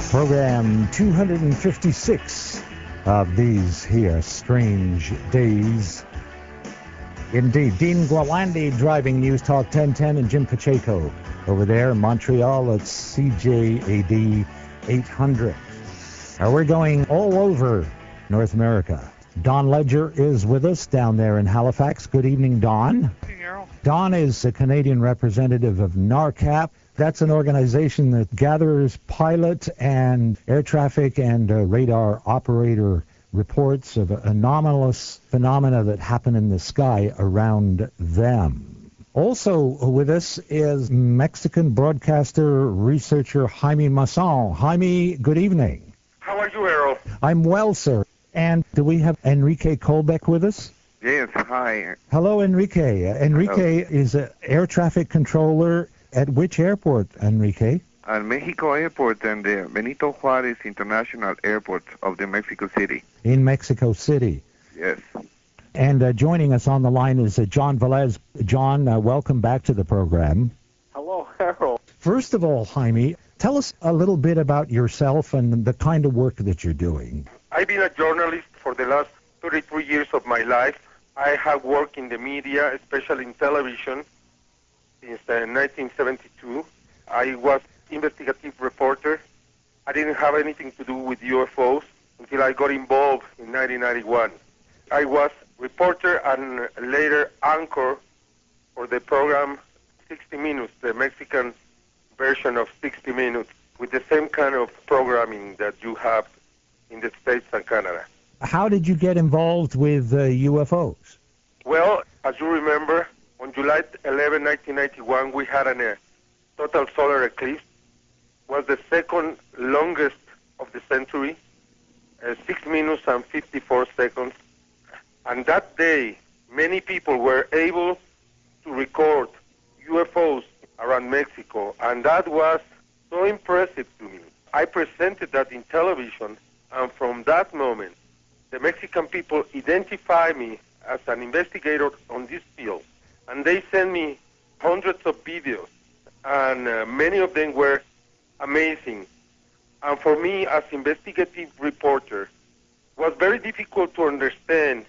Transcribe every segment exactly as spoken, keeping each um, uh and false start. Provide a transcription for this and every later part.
Program two hundred fifty-six of these here strange days. Indeed. Dean Gwalandi driving News Talk ten ten, and Jim Pacheco over there in Montreal at C J A D eight hundred. Uh, we're going all over North America. Don Ledger is with us down there in Halifax. Good evening, Don. Good evening, Errol. Don is a Canadian representative of NARCAP. That's an organization that gathers pilot and air traffic and uh, radar operator reports of anomalous phenomena that happen in the sky around them. Also with us is Mexican broadcaster, researcher Jaime Maussan. Jaime, good evening. How are you, Errol? I'm well, sir. And do we have Enrique Colbeck with us? Yes, hi. Hello, Enrique. Uh, Enrique Hello. is an air traffic controller at which airport, Enrique? At Mexico Airport and the Benito Juarez International Airport of the Mexico City. In Mexico City. Yes. And uh, joining us on the line is uh, John Velez. John, uh, welcome back to the program. Hello, Errol. First of all, Jaime, tell us a little bit about yourself and the kind of work that you're doing. I've been a journalist for the last thirty-three years of my life. I have worked in the media, especially in television, since uh, nineteen seventy-two. I was investigative reporter. I didn't have anything to do with U F Os until I got involved in nineteen ninety-one. I was reporter and later anchor for the program sixty minutes, the Mexican version of sixty minutes, with the same kind of programming that you have in the States and Canada. How did you get involved with uh, U F Os? Well, as you remember, on July eleventh, nineteen ninety-one, we had a uh, total solar eclipse. It was the second longest of the century, uh, six minutes and fifty-four seconds. And that day, many people were able to record U F Os around Mexico, and that was so impressive to me. I presented that in television, and from that moment, the Mexican people identified me as an investigator on this field. And they sent me hundreds of videos, and uh, many of them were amazing. And for me, as investigative reporter, it was very difficult to understand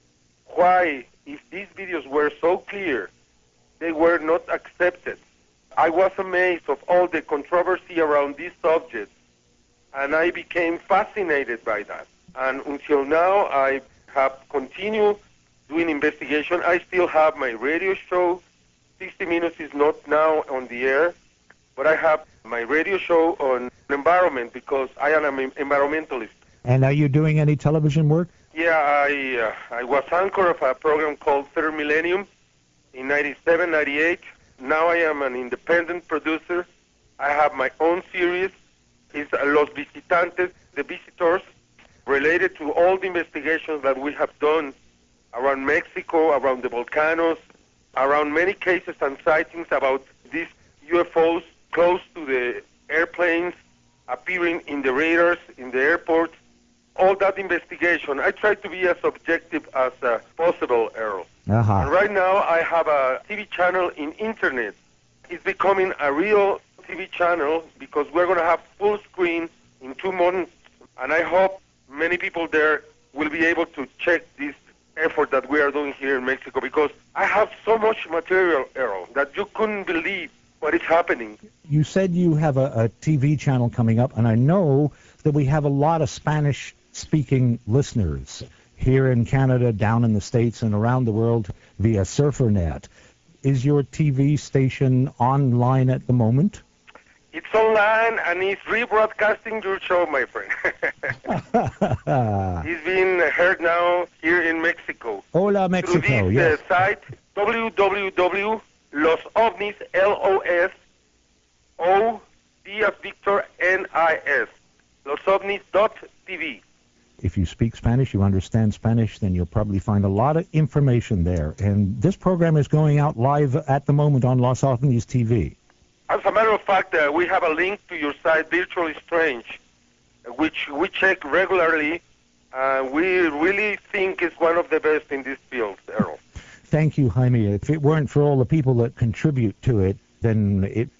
why, if these videos were so clear, they were not accepted. I was amazed of all the controversy around this subject, and I became fascinated by that. And until now, I have continued doing investigation. I still have my radio show. sixty minutes is not now on the air, but I have my radio show on environment because I am an environmentalist. And are you doing any television work? Yeah, I uh, I was anchor of a program called Third Millennium in ninety-seven, ninety-eight. Now I am an independent producer. I have my own series. It's Los Visitantes, the visitors, related to all the investigations that we have done around Mexico, around the volcanoes, around many cases and sightings about these U F Os close to the airplanes, appearing in the radars, in the airports. All that investigation, I try to be as objective as uh, possible, Errol. Uh-huh. And right now I have a T V channel in internet. It's becoming a real T V channel because we're going to have full screen in two months, and I hope many people there will be able to check this effort that we are doing here in Mexico, because I have so much material, Errol, that you couldn't believe what is happening. You said you have a, a T V channel coming up, and I know that we have a lot of Spanish-speaking listeners here in Canada, down in the States, and around the world via SurferNet. Is your T V station online at the moment? It's online, and it's rebroadcasting your show, my friend. It's being heard now here in Mexico. Hola, Mexico, through this yes. uh, site, w w w dot los ovnis, L O S O V as Victor, N I S, los ovnis dot t v. If you speak Spanish, you understand Spanish, then you'll probably find a lot of information there. And this program is going out live at the moment on Los OVNIs T V. As a matter of fact, uh, we have a link to your site, Virtually Strange, which we check regularly. Uh, we really think is one of the best in this field, Errol. Thank you, Jaime. If it weren't for all the people that contribute to it, then it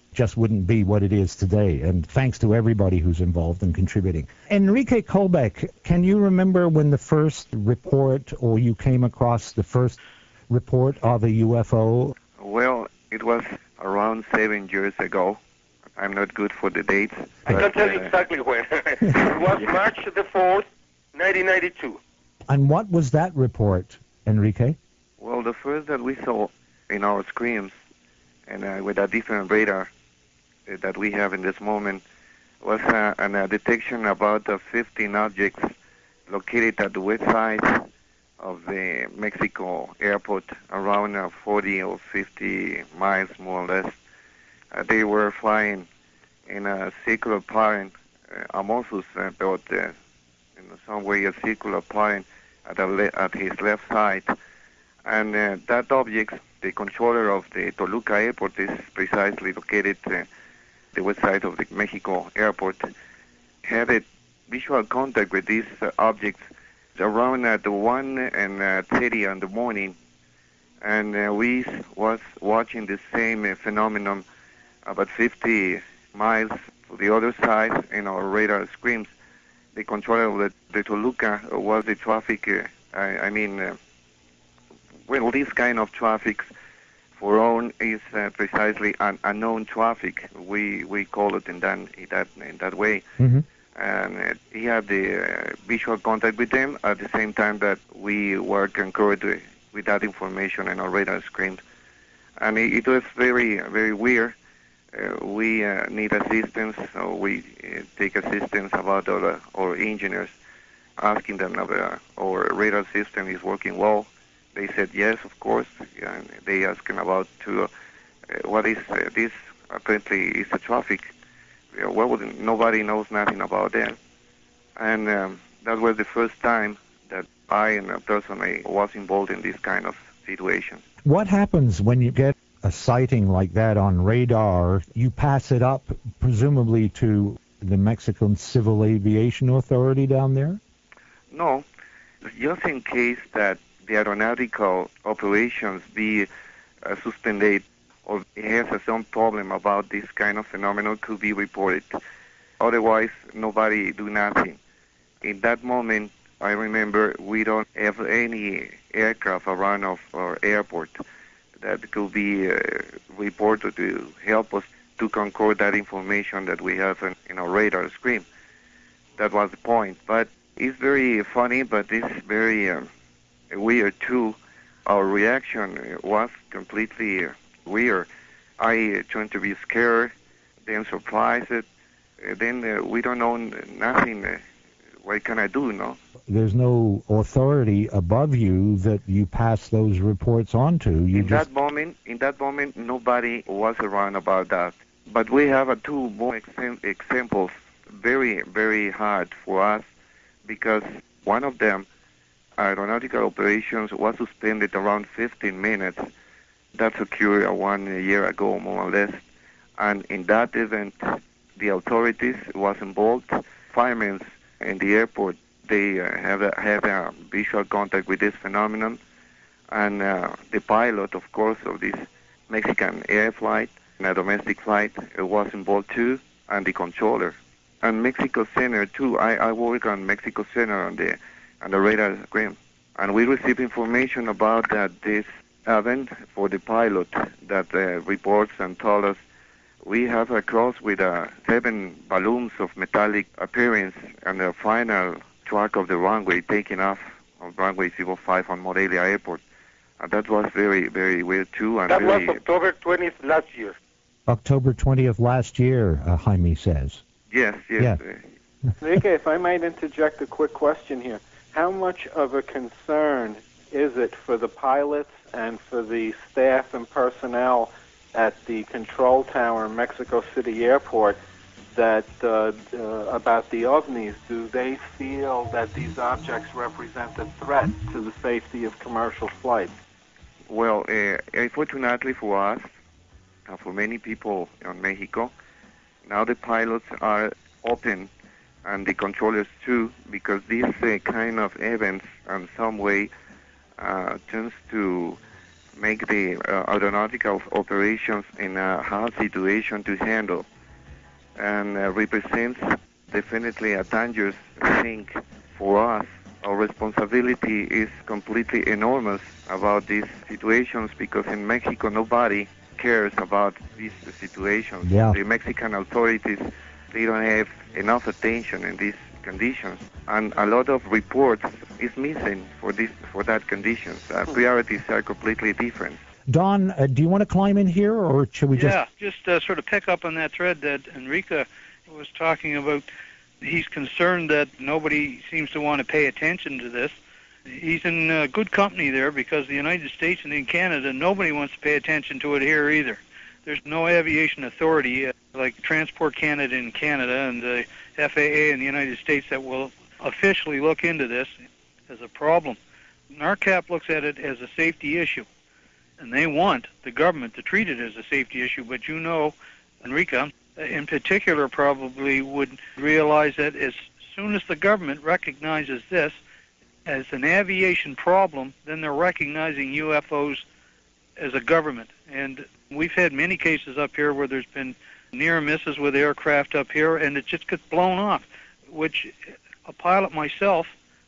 just wouldn't be what it is today. And thanks to everybody who's involved and contributing. Enrique Colbeck, can you remember when the first report, or you came across the first report of a U F O? Well, it was around seven years ago. I'm not good for the dates. I but, can tell you uh, exactly when. It was Yeah. March the fourth, nineteen ninety-two. And what was that report, Enrique? Well, the first that we saw in our screens, and uh, with a different radar uh, that we have in this moment, was uh, an, a detection about uh, fifteen objects located at the west side of the Mexico airport, around uh, forty or fifty miles, more or less. Uh, they were flying in a circular pattern, uh, amorphous, uh, but uh, in some way a circular pattern at, the le- at his left side. And uh, that object, the controller of the Toluca airport, is precisely located uh, the west side of the Mexico airport, had a visual contact with these uh, objects around at the one and uh, thirty in the morning, and uh, we was watching the same uh, phenomenon about fifty miles to the other side in our radar screens. The controller of the, the Toluca was the traffic, uh, I, I mean, uh, well, this kind of traffic for own is uh, precisely an unknown traffic. We we call it in that in that, in that way. Mm-hmm. And uh, he had the uh, visual contact with them at the same time that we were concurred with, with that information in our radar screen. And it, it was very, very weird. Uh, we uh, need assistance, so we uh, take assistance about our, our engineers, asking them if uh, our radar system is working well. They said yes, of course, and they asking about to, uh, what is uh, this? Apparently, it's a traffic. Uh, well, nobody knows nothing about that. And um, that was the first time that I and a personally was involved in this kind of situation. What happens when you get a sighting like that on radar? You pass it up, presumably, to the Mexican Civil Aviation Authority down there? No, just in case that the aeronautical operations be uh, suspended or has some problem about this kind of phenomenon, could be reported. Otherwise, nobody do nothing. In that moment, I remember we don't have any aircraft around of our airport that could be uh, reported to help us to concord that information that we have in, in our radar screen. That was the point. But it's very funny, but it's very um, weird too. Our reaction was completely uh, weird. I uh, turned to be scared, then surprised. Uh, then uh, we don't know nothing. Uh, what can I do, no? There's no authority above you that you pass those reports on to. You in just that moment, in that moment, nobody was around about that. But we have uh, two more exam- examples, very, very hard for us, because one of them, aeronautical operations, was suspended around fifteen minutes. That occurred one year ago, more or less. And in that event, the authorities was involved. Firemen in the airport, they uh, have a, have a visual contact with this phenomenon. And uh, the pilot, of course, of this Mexican air flight, and a domestic flight, uh, was involved too, and the controller. And Mexico Center too. I, I work on Mexico Center on the on the radar screen. And we received information about that this event for the pilot that uh, reports and told us we have a cross with uh, seven balloons of metallic appearance and the final track of the runway taking off on runway zero five on Morelia Airport. And that was very, very weird too. And That very, was October twentieth last year. October twentieth last year, uh, Jaime says. Yes, yes. Yeah. Uh, Enrique, if I might interject a quick question here. How much of a concern is it for the pilots and for the staff and personnel at the control tower in Mexico City Airport that uh, uh, about the ovnis? Do they feel that these objects represent a threat to the safety of commercial flights? Well, uh, unfortunately for us, uh, for many people in Mexico, now the pilots are open, and the controllers too, because these uh, kind of events in some way uh, tends to make the uh, aeronautical operations in a hard situation to handle, and uh, represents definitely a dangerous thing for us. Our responsibility is completely enormous about these situations because in Mexico nobody cares about these situations. Yeah. The Mexican authorities, they don't have enough attention in these conditions, and a lot of reports is missing for this for that conditions. Uh, priorities are completely different. Don, uh, do you want to climb in here, or should we just... Yeah, just uh, sort of pick up on that thread that Enrique was talking about. He's concerned that nobody seems to want to pay attention to this. He's in uh, good company there because the United States and in Canada, nobody wants to pay attention to it here either. There's no aviation authority uh, like Transport Canada in Canada and the F A A in the United States that will officially look into this as a problem. NARCAP looks at it as a safety issue, and they want the government to treat it as a safety issue. But you know, Enrique, in particular, probably would realize that as soon as the government recognizes this as an aviation problem, then they're recognizing U F Os as a government. And we've had many cases up here where there's been near misses with aircraft up here, and it just gets blown off, which a pilot myself,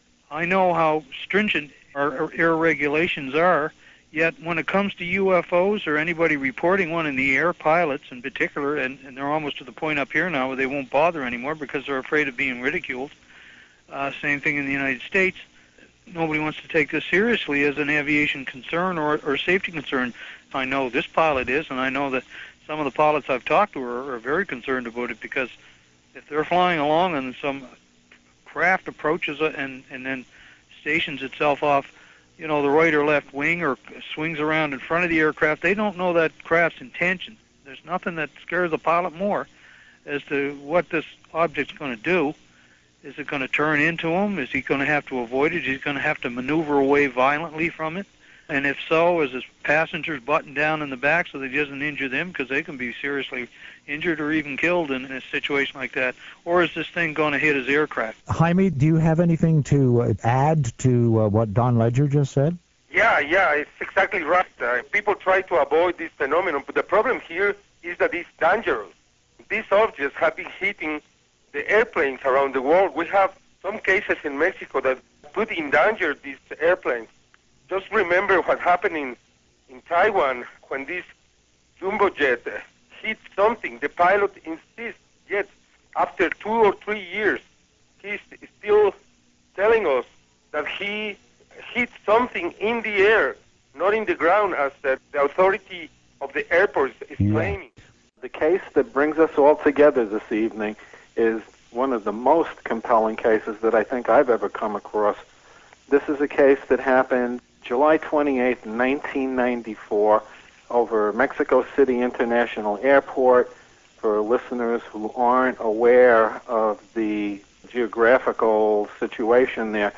I know how stringent our air regulations are, yet when it comes to U F Os or anybody reporting one in the air, pilots in particular, and, and they're almost to the point up here now where they won't bother anymore because they're afraid of being ridiculed. Uh, same thing in the United States. Nobody wants to take this seriously as an aviation concern or, or safety concern. I know this pilot is, and I know that some of the pilots I've talked to are, are very concerned about it because if they're flying along and some craft approaches and, and then stations itself off, you know, the right or left wing or swings around in front of the aircraft, they don't know that craft's intention. There's nothing that scares the pilot more as to what this object's going to do. Is it going to turn into him? Is he going to have to avoid it? Is he going to have to maneuver away violently from it? And if so, is his passengers buttoned down in the back so that he doesn't injure them because they can be seriously injured or even killed in a situation like that? Or is this thing going to hit his aircraft? Jaime, do you have anything to uh, add to uh, what Don Ledger just said? Yeah, yeah, it's exactly right. Uh, people try to avoid this phenomenon, but the problem here is that it's dangerous. These objects have been hitting the airplanes around the world. We have some cases in Mexico that put in danger these airplanes. Just remember what happened in, in Taiwan when this jumbo jet uh, hit something. The pilot insists, yet after two or three years, he's still telling us that he hit something in the air, not in the ground, as the, the authority of the airport is Yeah. claiming. The case that brings us all together this evening is one of the most compelling cases that I think I've ever come across. This is a case that happened July twenty-eighth, nineteen ninety-four, over Mexico City International Airport. For listeners who aren't aware of the geographical situation there,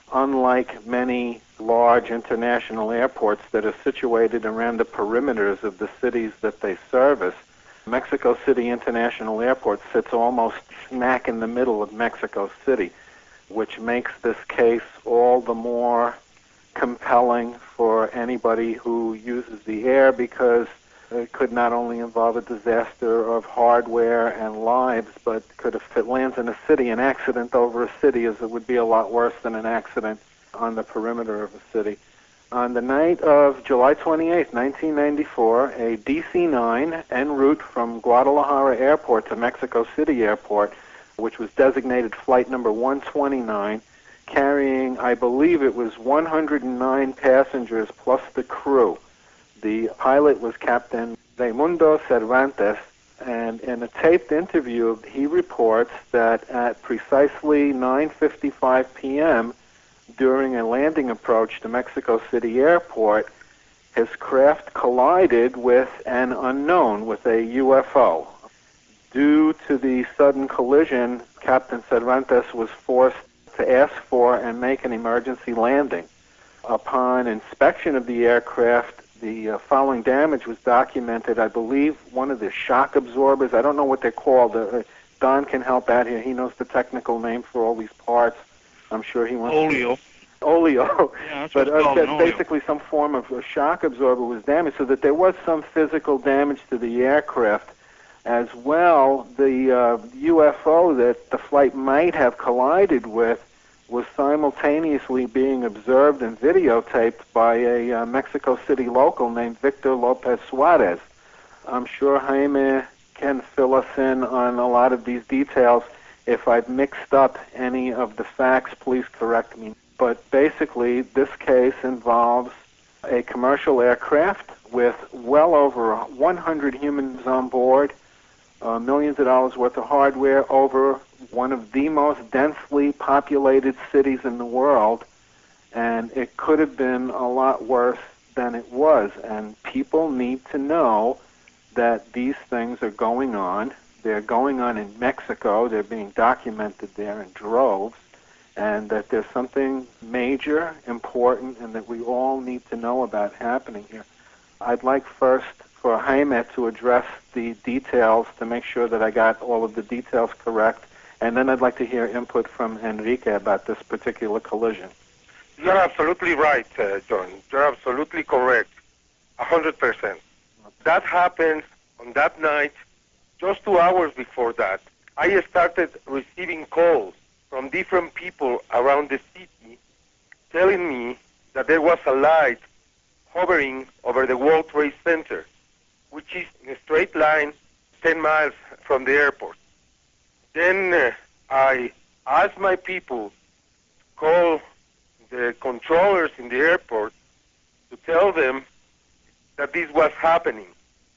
unlike many large international airports that are situated around the perimeters of the cities that they service, Mexico City International Airport sits almost smack in the middle of Mexico City, which makes this case all the more compelling for anybody who uses the air because it could not only involve a disaster of hardware and lives, but could, if it lands in a city, an accident over a city is it would be a lot worse than an accident on the perimeter of a city. On the night of July twenty-eighth, nineteen ninety-four, a D C nine en route from Guadalajara Airport to Mexico City Airport, which was designated flight number one twenty-nine, carrying, I believe it was one hundred nine passengers plus the crew. The pilot was Captain Raimundo Cervantes, and in a taped interview, he reports that at precisely nine fifty-five p.m., during a landing approach to Mexico City Airport, his craft collided with an unknown, with a U F O. Due to the sudden collision, Captain Cervantes was forced to ask for and make an emergency landing. Upon inspection of the aircraft, the uh, following damage was documented. I believe one of the shock absorbers, I don't know what they're called. Uh, Don can help out here. He knows the technical name for all these parts. I'm sure he wants Oleo. to... oleo, Yeah, that's but what's uh, called that an oleo. basically some form of a shock absorber was damaged, so that there was some physical damage to the aircraft. As well, the uh, U F O that the flight might have collided with was simultaneously being observed and videotaped by a uh, Mexico City local named Victor Lopez Suarez. I'm sure Jaime can fill us in on a lot of these details. If I've mixed up any of the facts, please correct me. But basically, this case involves a commercial aircraft with well over one hundred humans on board, uh, millions of dollars worth of hardware over one of the most densely populated cities in the world, and it could have been a lot worse than it was. And people need to know that these things are going on. They're going on in Mexico. They're being documented there in droves, and that there's something major, important, and that we all need to know about happening here. I'd like first for Jaime to address the details to make sure that I got all of the details correct, and then I'd like to hear input from Enrique about this particular collision. You're absolutely right, uh, John. You're absolutely correct, one hundred percent. That happened on that night. Just two hours before that, I started receiving calls from different people around the city telling me that there was a light hovering over the World Trade Center, which is in a straight line ten miles from the airport. Then uh, I asked my people to call the controllers in the airport to tell them that this was happening.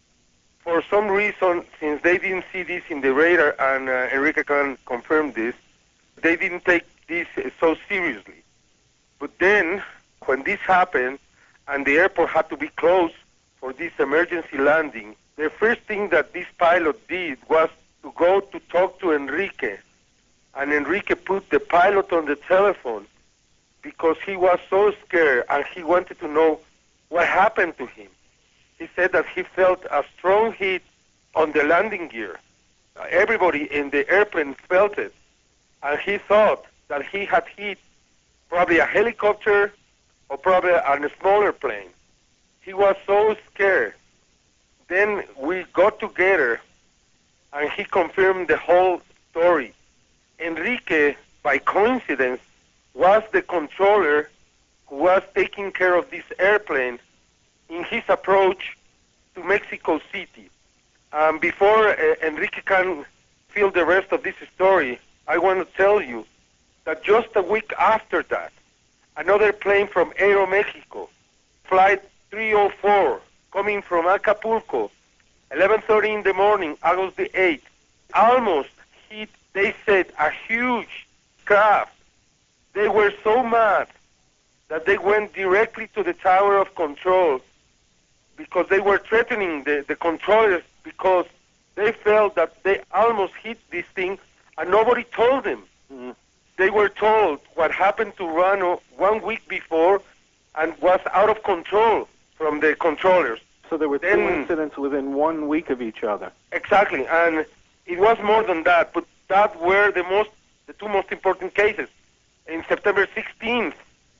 For some reason, since they didn't see this in the radar, and uh, Enrique can confirm this, they didn't take this uh, so seriously. But then, when this happened, and the airport had to be closed for this emergency landing, the first thing that this pilot did was to go to talk to Enrique. And Enrique put the pilot on the telephone because he was so scared and he wanted to know what happened to him. He said that he felt a strong hit on the landing gear. Uh, everybody in the airplane felt it. And he thought that he had hit probably a helicopter or probably a smaller plane. He was so scared. Then we got together and he confirmed the whole story. Enrique, by coincidence, was the controller who was taking care of this airplane in his approach to Mexico City. Um, before uh, Enrique can fill the rest of this story, I want to tell you that just a week after that, another plane from Aeromexico, flight three oh four, coming from Acapulco, eleven thirty in the morning, August the eighth, almost hit, they said, a huge craft. They were so mad that they went directly to the tower of control because they were threatening the, the controllers because they felt that they almost hit this thing and nobody told them. Mm-hmm. They were told what happened to Rano one week before and was out of control from the controllers. So there were two then, incidents within one week of each other. Exactly, and it was more than that, but that were the most, the two most important cases. In September sixteenth,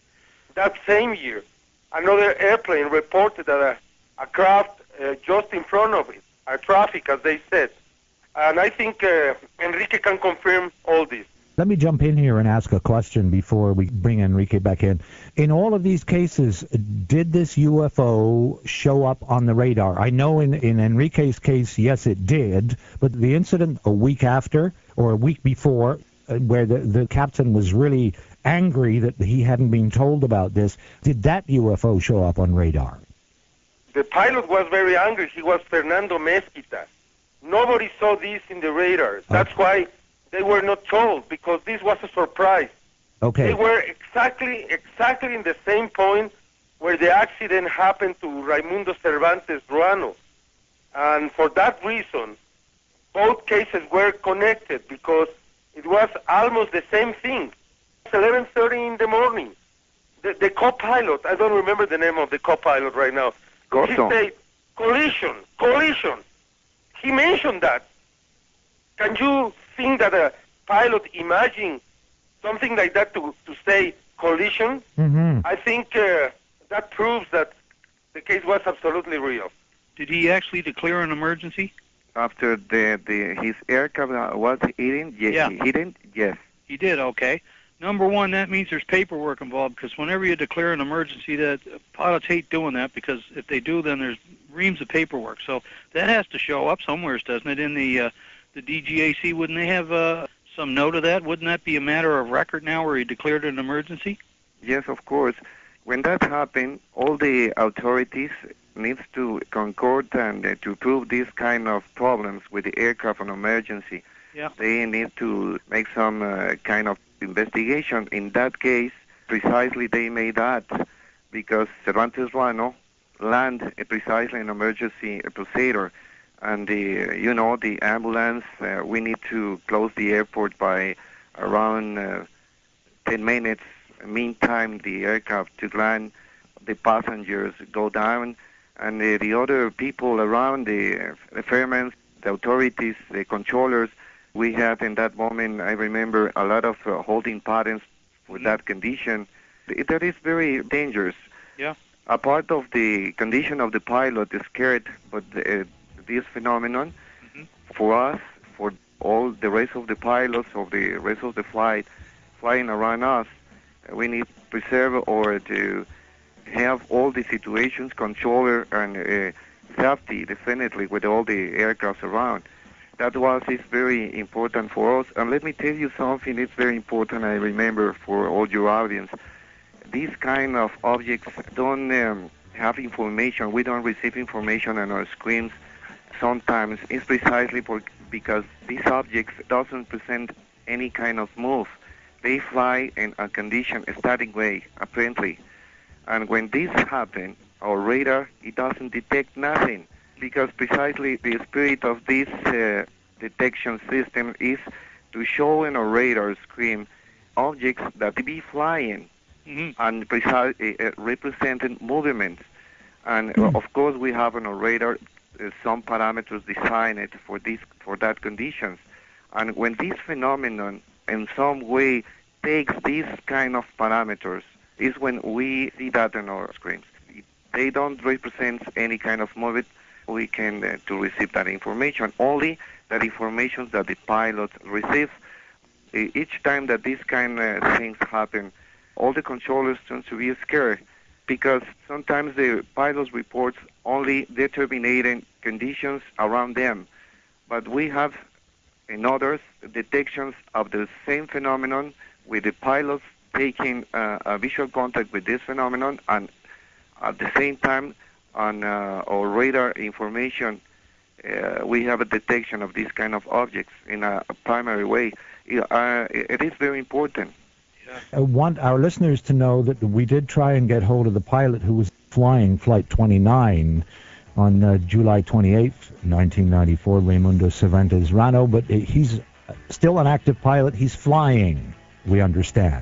that same year, another airplane reported that a, a craft uh, just in front of it, a traffic, as they said. And I think uh, Enrique can confirm all this. Let me jump in here and ask a question before we bring Enrique back in. In all of these cases, did this U F O show up on the radar? I know in, in Enrique's case, yes, it did, but the incident a week after or a week before, uh, where the, the captain was really angry that he hadn't been told about this, did that U F O show up on radar? The pilot was very angry. He was Fernando Mezquita. Nobody saw this in the radar. That's okay. Why they were not told, because this was a surprise. Okay. They were exactly exactly in the same point where the accident happened to Raimundo Cervantes Ruano. And for that reason, both cases were connected because it was almost the same thing. It's eleven thirty in the morning. The, the co-pilot, I don't remember the name of the co-pilot right now. Gosson. He said, collision, collision. He mentioned that. Can you think that a pilot imagine something like that to, to say collision, Mm-hmm. I think uh, that proves that the case was absolutely real. Did he actually declare an emergency? After the, the his aircraft was hitting, ye- Yeah. hitting, yes. He did, okay. Number one, that means there's paperwork involved, because whenever you declare an emergency, that pilots hate doing that, because if they do, then there's reams of paperwork. So that has to show up somewhere, doesn't it? In the uh, the D G A C, wouldn't they have uh, some note of that? Wouldn't that be a matter of record now, where he declared an emergency? Yes, of course. When that happened, all the authorities needs to concord and uh, to prove these kind of problems with the aircraft on emergency. Yeah. They need to make some uh, kind of investigation. In that case, precisely they made that because Cervantes Ruano land uh, precisely an emergency procedure. And the, you know, the ambulance, uh, we need to close the airport by around uh, ten minutes. Meantime, the aircraft to land, the passengers go down, and uh, the other people around, the, uh, the firemen, the authorities, the controllers, we had in that moment, I remember, a lot of uh, holding patterns for Mm-hmm. that condition. Th- That is very dangerous. Yeah. A part of the condition of the pilot is scared, but uh, this phenomenon, Mm-hmm. for us, for all the rest of the pilots of the rest of the flight flying around us, we need to preserve or to have all the situations controlled and uh, safety definitely with all the aircrafts around. That was is very important for us. And let me tell you something, it's very important, I remember, for all your audience. These kind of objects don't um, have information. We don't receive information on our screens sometimes. It's precisely for, because these objects doesn't present any kind of move. They fly in a condition, a static way, apparently. And when this happens, our radar, it doesn't detect nothing. Because precisely the spirit of this uh, detection system is to show in our radar screen objects that be flying Mm-hmm. and precisely uh, representing movements. And uh, of course, we have on our radar uh, some parameters designed for this for that conditions. And when this phenomenon in some way takes these kind of parameters, is when we see that on our screens. If they don't represent any kind of movement, we can uh, to receive that information. Only that information that the pilot receives. Uh, each time that these kind of things happen, all the controllers tend to be scared because sometimes the pilots reports only determining conditions around them. But we have in others detections of the same phenomenon with the pilots taking uh, a visual contact with this phenomenon, and at the same time on uh, our radar information uh, we have a detection of these kind of objects in a, a primary way. Uh, it is very important. I want our listeners to know that we did try and get hold of the pilot who was flying Flight twenty-nine on uh, July twenty-eighth, nineteen ninety-four, Raimundo Cervantes Ruano, but he's still an active pilot. He's flying, we understand.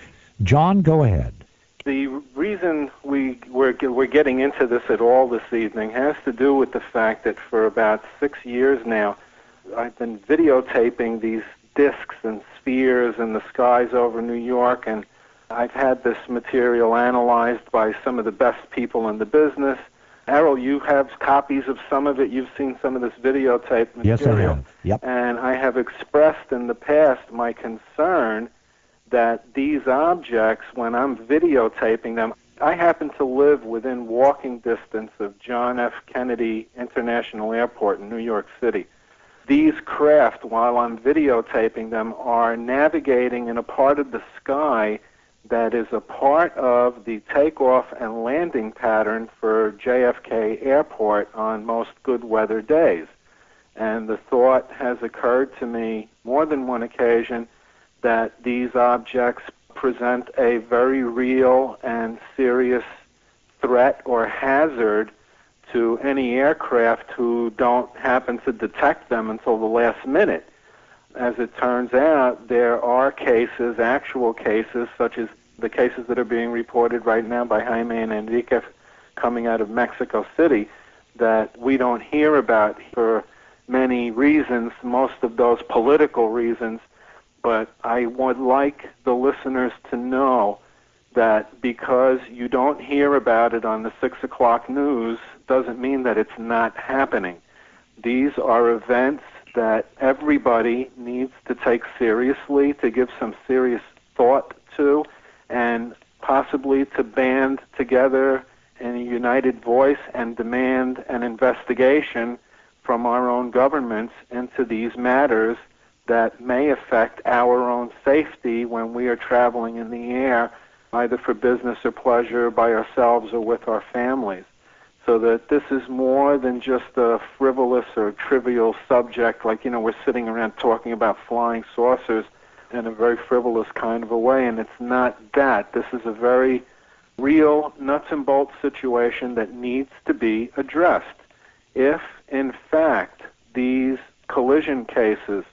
John, go ahead. The reason we, we're, we're getting into this at all this evening has to do with the fact that for about six years now, I've been videotaping these disks and spheres in the skies over New York, and I've had this material analyzed by some of the best people in the business. Errol, you have copies of some of it. You've seen some of this videotape material. Yes, I have. Yep. And I have expressed in the past my concern that these objects, when I'm videotaping them, I happen to live within walking distance of John F. Kennedy International Airport in New York City. These craft, while I'm videotaping them, are navigating in a part of the sky that is a part of the takeoff and landing pattern for J F K Airport on most good weather days. And the thought has occurred to me more than one occasion that these objects present a very real and serious threat or hazard to any aircraft who don't happen to detect them until the last minute. As it turns out, there are cases, actual cases, such as the cases that are being reported right now by Jaime and Enrique coming out of Mexico City, that we don't hear about for many reasons, most of those political reasons. But I would like the listeners to know that because you don't hear about it on the six o'clock news doesn't mean that it's not happening. These are events that everybody needs to take seriously, to give some serious thought to, and possibly to band together in a united voice and demand an investigation from our own governments into these matters that may affect our own safety when we are traveling in the air, either for business or pleasure, by ourselves or with our families. So that this is more than just a frivolous or trivial subject, like, you know, we're sitting around talking about flying saucers in a very frivolous kind of a way, and it's not that. This is a very real nuts and bolts situation that needs to be addressed. If, in fact, these collision cases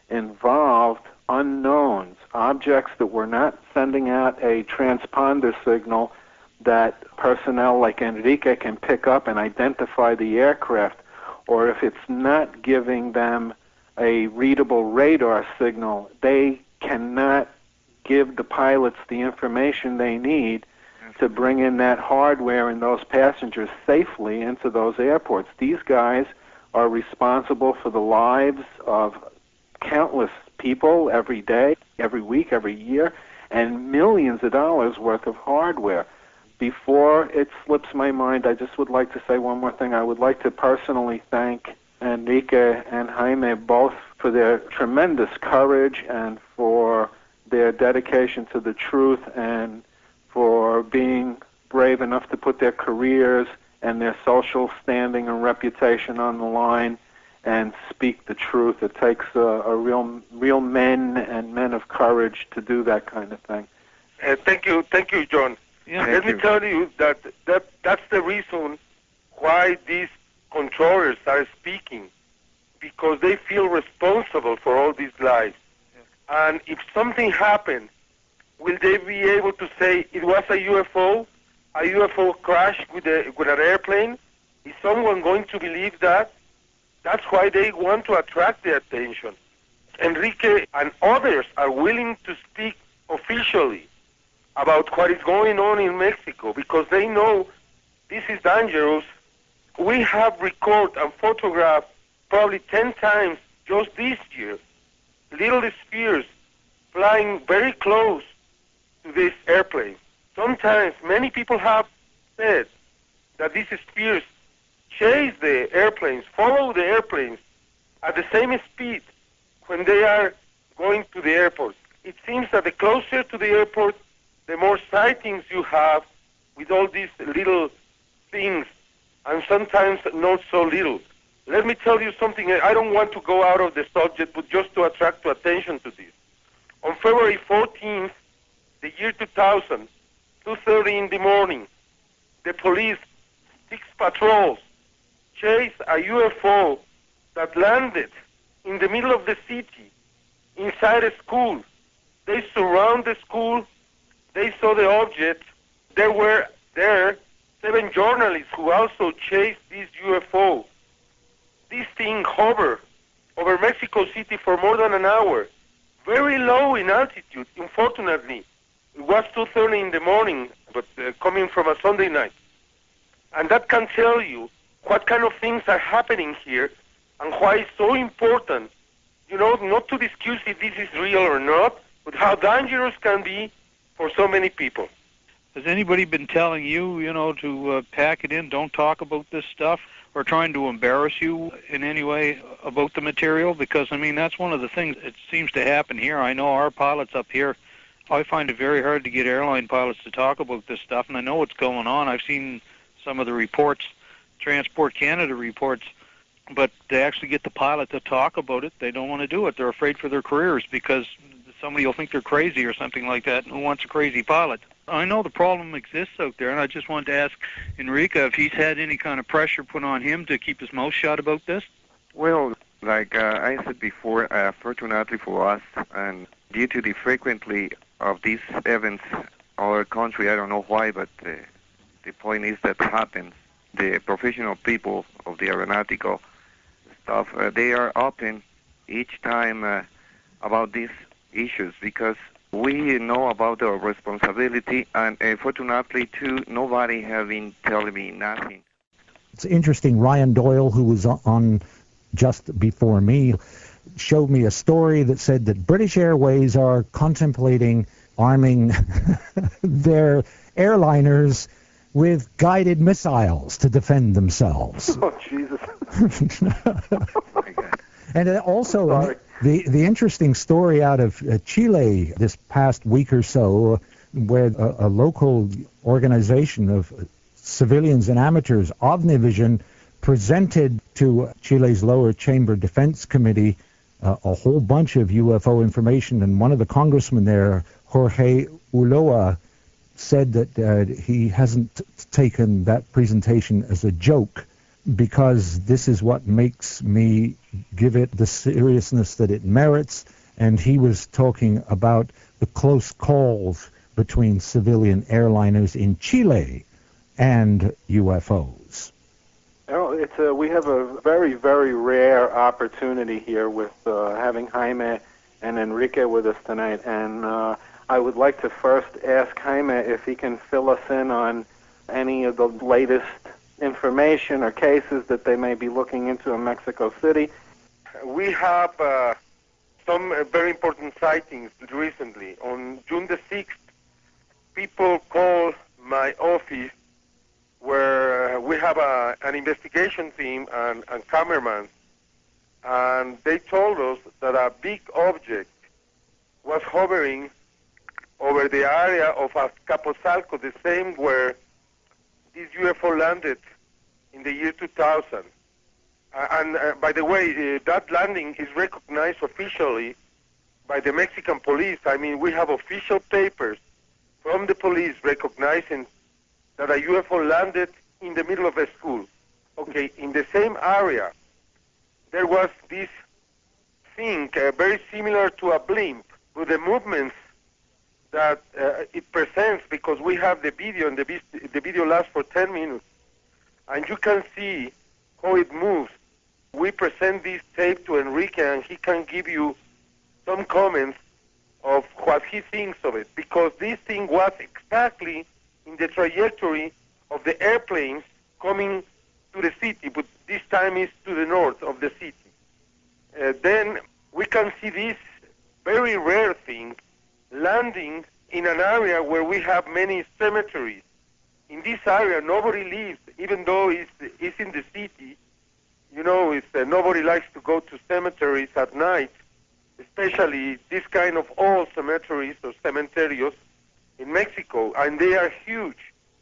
involved unknowns, objects that were not sending out a transponder signal that personnel like Enrique can pick up and identify the aircraft, or if it's not giving them a readable radar signal, they cannot give the pilots the information they need to bring in that hardware and those passengers safely into those airports. These guys are responsible for the lives of countless people every day, every week, every year, and millions of dollars worth of hardware. Before it slips my mind, I just would like to say one more thing. I would like to personally thank Enrique and Jaime both for their tremendous courage and for their dedication to the truth and for being brave enough to put their careers and their social standing and reputation on the line and speak the truth. It takes a, a real, real men and men of courage to do that kind of thing. Uh, thank you, thank you, John. Yeah. Let me tell you that, that that's the reason why these controllers are speaking, because they feel responsible for all these lives. Yeah. And if something happened, will they be able to say it was a U F O, a U F O crash with, a, with an airplane? Is someone going to believe that? That's why they want to attract the attention. Enrique and others are willing to speak officially about what is going on in Mexico because they know this is dangerous. We have recorded and photographed probably ten times just this year little spheres flying very close to this airplane. Sometimes many people have said that these spheres chase the airplanes, follow the airplanes at the same speed when they are going to the airport. It seems that the closer to the airport, the more sightings you have with all these little things, and sometimes not so little. Let me tell you something. I don't want to go out of the subject, but just to attract attention to this. On February fourteenth, the year two thousand, two thirty in the morning, the police, six patrols, chased a U F O that landed in the middle of the city, inside a school. They surround the school. They saw the object. There were there seven journalists who also chased this U F O. This thing hovered over Mexico City for more than an hour, very low in altitude, unfortunately. It was two thirty in the morning, but uh, coming from a Sunday night. And that can tell you what kind of things are happening here and why it's so important, you know, not to discuss if this is real or not, but how dangerous can be for so many people. Has anybody been telling you, you know, to uh, pack it in, don't talk about this stuff, or trying to embarrass you in any way about the material? Because, I mean, that's one of the things that seems to happen here. I know our pilots up here, I find it very hard to get airline pilots to talk about this stuff, and I know what's going on. I've seen some of the reports, Transport Canada reports, but to actually get the pilot to talk about it, they don't want to do it. They're afraid for their careers because somebody will think they're crazy or something like that, and who wants a crazy pilot? I know the problem exists out there, and I just wanted to ask Enrique if he's had any kind of pressure put on him to keep his mouth shut about this. Well, like uh, I said before, uh, fortunately for us, and due to the frequently of these events, our country, I don't know why, but uh, the point is that happens. The professional people of the aeronautical stuff, uh, they are open each time uh, about these issues because We know about our responsibility, and uh, fortunately, too, nobody have been telling me nothing. It's interesting. Ryan Doyle, who was on just before me, showed me a story that said that British Airways are contemplating arming their airliners with guided missiles to defend themselves. Oh, Jesus. And also, the, the interesting story out of uh, Chile this past week or so, where a, a local organization of civilians and amateurs, OVNIVISION, presented to Chile's lower chamber defense committee uh, a whole bunch of U F O information, and one of the congressmen there, Jorge Ulloa, said that uh, he hasn't t- taken that presentation as a joke, because this is what makes me give it the seriousness that it merits. And he was talking about the close calls between civilian airliners in Chile and U F Os. Oh, it's a, we have a very, very rare opportunity here with uh, having Jaime and Enrique with us tonight. And uh, I would like to first ask Jaime if he can fill us in on any of the latest information or cases that they may be looking into in Mexico City. We have uh, some uh, very important sightings recently. On June the sixth, people called my office where uh, we have a, an investigation team and, and cameraman, and they told us that a big object was hovering over the area of Azcapotzalco, the same where this U F O landed in the year two thousand. Uh, and uh, by the way, uh, that landing is recognized officially by the Mexican police. I mean, we have official papers from the police recognizing that a U F O landed in the middle of a school. Okay, in the same area, there was this thing uh, very similar to a blimp, with the movements that uh, it presents, because we have the video, and the, vis- the video lasts for ten minutes, and you can see how it moves. We present this tape to Enrique, and he can give you some comments of what he thinks of it, because this thing was exactly in the trajectory of the airplanes coming to the city, but this time is to the north of the city. Uh, then we can see this very rare thing landing in an area where we have many cemeteries. In this area, nobody lives, even though it's, it's in the city. You know, it's, uh, nobody likes to go to cemeteries at night, especially this kind of old cemeteries or cementerios in Mexico, and they are huge.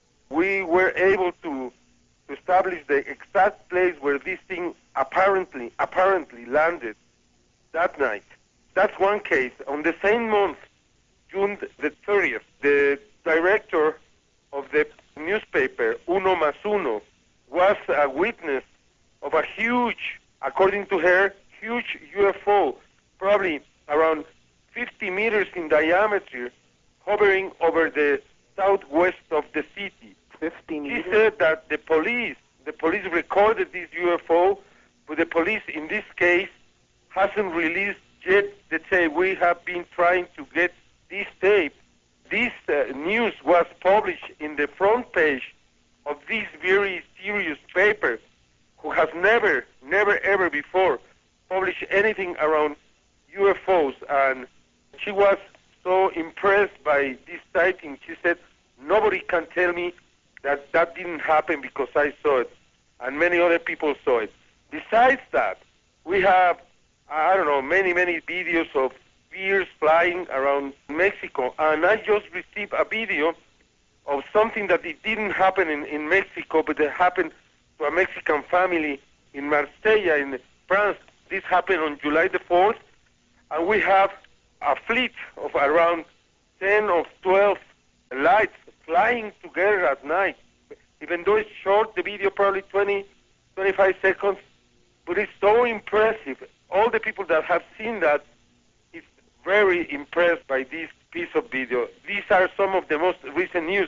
We were able to, to establish the exact place where this thing apparently, apparently landed that night. That's one case. On the same month, June the thirtieth, the director of the newspaper, Uno Más Uno, was a witness of a huge, according to her, huge U F O, probably around fifty meters in diameter, hovering over the southwest of the city. fifty meters? She said that the police, the police recorded this U F O, but the police in this case hasn't released yet the tape. We have been trying to get this tape. This uh, news was published in the front page of this very serious paper, who has never, never, ever before published anything around U F Os. And she was so impressed by this sighting. She said, nobody can tell me that that didn't happen because I saw it, and many other people saw it. Besides that, we have, I don't know, many, many videos of spheres flying around Mexico, and I just received a video of something that it didn't happen in, in Mexico, but it happened to a Mexican family in Marsella, in France. This happened on July the fourth, and we have a fleet of around ten or twelve lights flying together at night. Even though it's short, the video probably twenty, twenty-five seconds, but it's so impressive. All the people that have seen that is very impressed by this piece of video. These are some of the most recent news.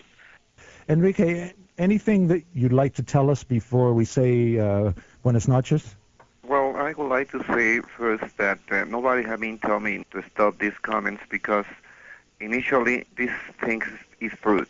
Enrique, anything that you'd like to tell us before we say uh, buenas noches? Well, I would like to say first that uh, nobody has been telling me to stop these comments, because initially this thing is true.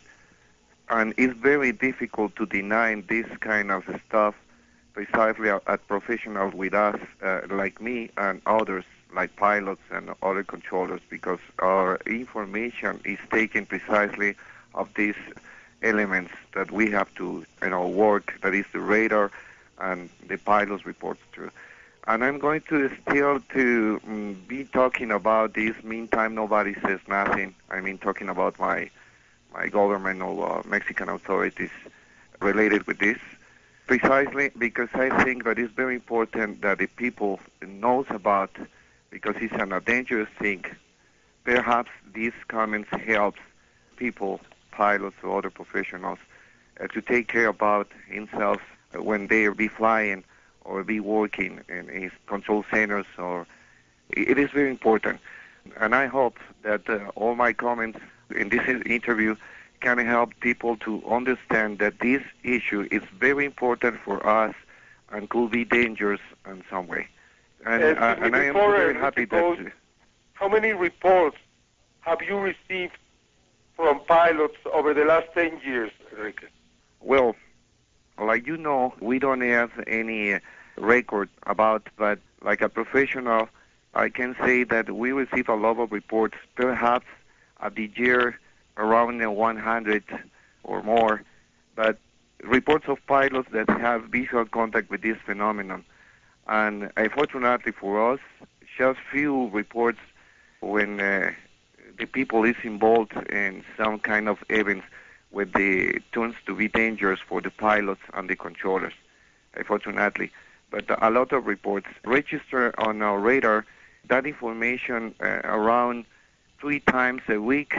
And it's very difficult to deny this kind of stuff precisely at professionals with us, uh, like me and others, like pilots and other controllers, because our information is taken precisely of these elements that we have to, you know, work, that is the radar and the pilot's reports through. And I'm going to still to um, be talking about this. Meantime, nobody says nothing. I mean, talking about my my government or uh, Mexican authorities related with this, precisely because I think that it's very important that the people knows about, because it's an, a dangerous thing. Perhaps these comments helps people, pilots or other professionals, uh, to take care about themselves when they be flying or be working in, in control centers. Or it is very important, and I hope that uh, all my comments in this interview can help people to understand that this issue is very important for us and could be dangerous in some way. And, uh, uh, and I am very happy goes, that... How many reports have you received from pilots over the last ten years, Enrique? Well, like you know, we don't have any record about, but like a professional, I can say that we receive a lot of reports, perhaps at the year around one hundred or more, but reports of pilots that have visual contact with this phenomenon. And unfortunately for us, just few reports when uh, the people is involved in some kind of events where the turns to be dangerous for the pilots and the controllers, unfortunately. But a lot of reports register on our radar that information uh, around three times a week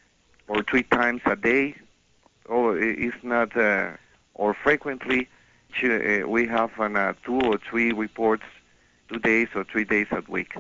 or three times a day, or it's not, uh, or frequently. Uh, we have an, uh, two or three reports, two days or three days a week,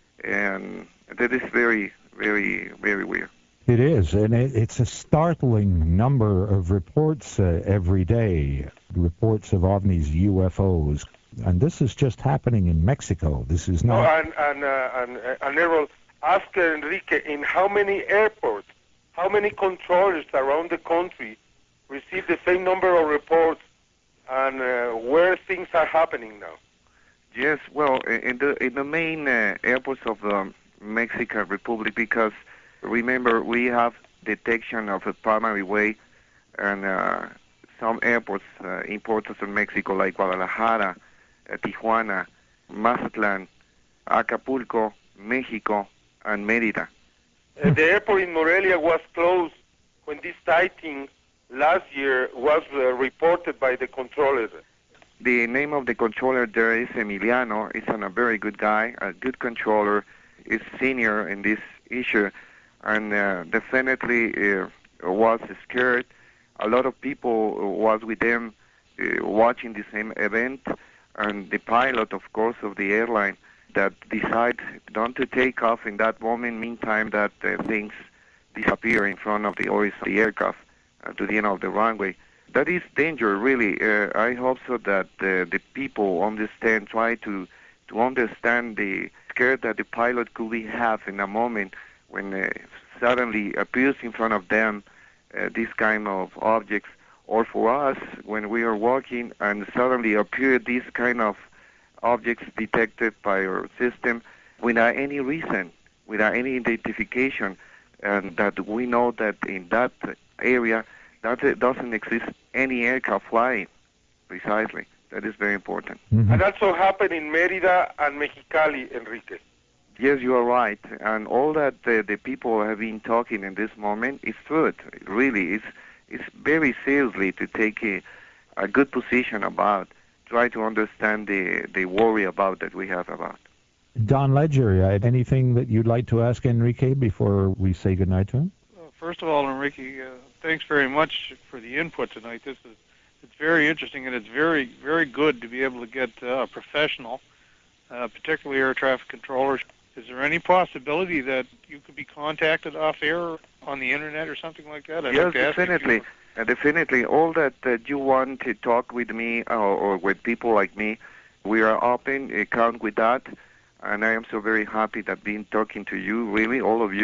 and that is very, very, very weird. It is, and it, it's a startling number of reports uh, every day, reports of ovnis, U F Os, and this is just happening in Mexico. This is not... No, and, and, uh, and, uh, and Errol, ask Enrique, in how many airports, how many controllers around the country receive the same number of reports, and uh, where things are happening now? Yes, well, in the in the main uh, airports of the Mexican Republic, because remember we have detection of a primary way, and uh, some airports uh, important in Mexico like Guadalajara, uh, Tijuana, Mazatlan, Acapulco, Mexico, and Mérida. Uh, the airport in Morelia was closed when this sighting last year was uh, reported by the controller. The name of the controller there is Emiliano. He's a very good guy, a good controller. He's senior in this issue, and uh, definitely uh, was scared. A lot of people was with them uh, watching the same event, and the pilot, of course, of the airline that decided not to take off in that moment. Meantime, that uh, things disappear in front of the horizon of the aircraft uh, to the end of the runway. That is danger, really. Uh, I hope so that uh, the people understand, try to to understand the scare that the pilot could be have in a moment when uh, suddenly appears in front of them uh, this kind of objects, or for us when we are walking and suddenly appear these kind of objects detected by our system without any reason, without any identification, and that we know that in that area that doesn't exist any aircraft flying, precisely. That is very important. Mm-hmm. And also happened in Mérida and Mexicali, Enrique. Yes, you are right. And all that uh, the people have been talking in this moment is true. It really, it's, it's very seriously to take a, a good position about, try to understand the, the worry about that we have about. Don Ledger, uh, anything that you'd like to ask Enrique before we say goodnight to him? Well, first of all, Enrique, uh, thanks very much for the input tonight. This is it's very interesting, and it's very, very good to be able to get uh, a professional, uh, particularly air traffic controllers. Is there any possibility that you could be contacted off air on the internet or something like that? I'd yes, like to ask definitely. Uh, definitely. All that uh, you want to talk with me or, or with people like me, we are open. Uh, count with that. And I am so very happy that being talking to you, really, all of you.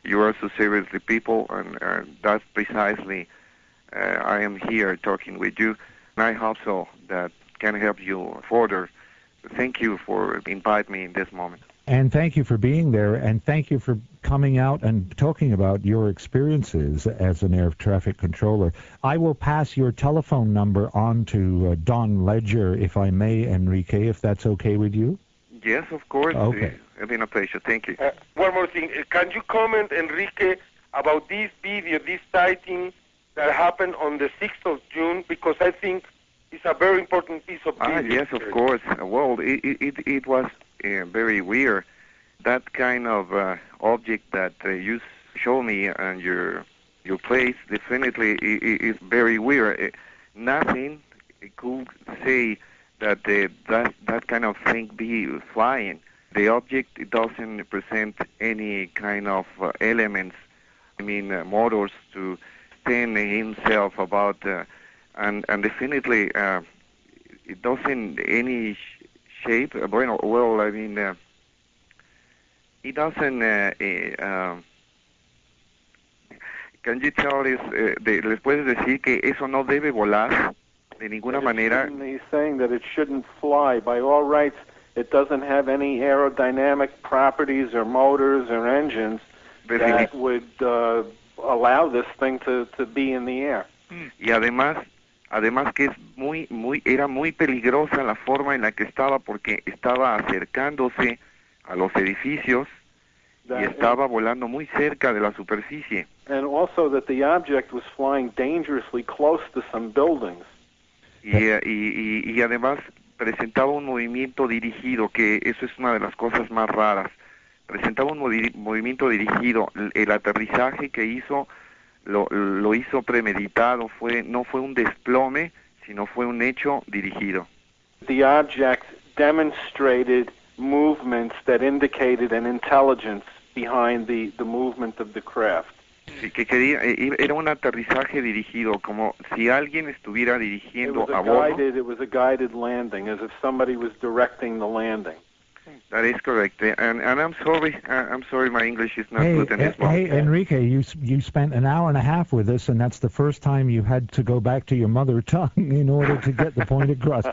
you are so seriously people, and uh, that's precisely uh, I am here talking with you. And I hope so that can help you further. Thank you for inviting me in this moment. And thank you for being there, and thank you for coming out and talking about your experiences as an air traffic controller. I will pass your telephone number on to uh, Don Ledger, if I may, Enrique, if that's okay with you. Yes, of course. Okay. It's been a pleasure. Thank you. Uh, one more thing. Uh, Can you comment, Enrique, about this video, this sighting that happened on the sixth of June? Because I think it's a very important piece of Ah, video. yes, of course. Well, it it, it was uh, very weird. That kind of uh, object that uh, you show me and your your place definitely is very weird. Uh, nothing could say that uh, that that kind of thing be flying. The object it doesn't present any kind of uh, elements. I mean, uh, motors to stand himself about, uh, and and definitely uh, it doesn't any sh- shape. Uh, bueno, well, I mean. Uh, It doesn't. Uh, uh, um, can you tell us? Uh, de, ¿Les puedes decir que eso no debe volar de ninguna It manera? shouldn't- He's saying that it shouldn't fly. By all rights, it doesn't have any aerodynamic properties or motors or engines that would uh, allow this thing to, to be in the air. Y además, además que es muy, muy, era muy peligrosa la forma en la que estaba porque estaba acercándose a los edificios y estaba volando muy cerca de la superficie. And also that the object was flying dangerously close to some buildings. Y, y, y, y además presentaba un movimiento dirigido, que eso es una de las cosas más raras. Presentaba un movi- movimiento dirigido. El, el aterrizaje que hizo lo, lo hizo premeditado, fue no fue un desplome, sino fue un hecho dirigido. The object demonstrated movements that indicated an intelligence behind the, the movement of the craft. Sí, que quería, eh, era un aterrizaje dirigido, como si alguien estuviera It dirigiendo was a a bordo. guided, it was a guided landing, as if somebody was directing the landing. That is correct. Eh, And, and I'm sorry, uh, I'm sorry, my English is not Hey, good in this eh, hey, moment. Enrique, you s- you spent an hour and a half with us, and that's the first time you had to go back to your mother tongue in order to get the point across.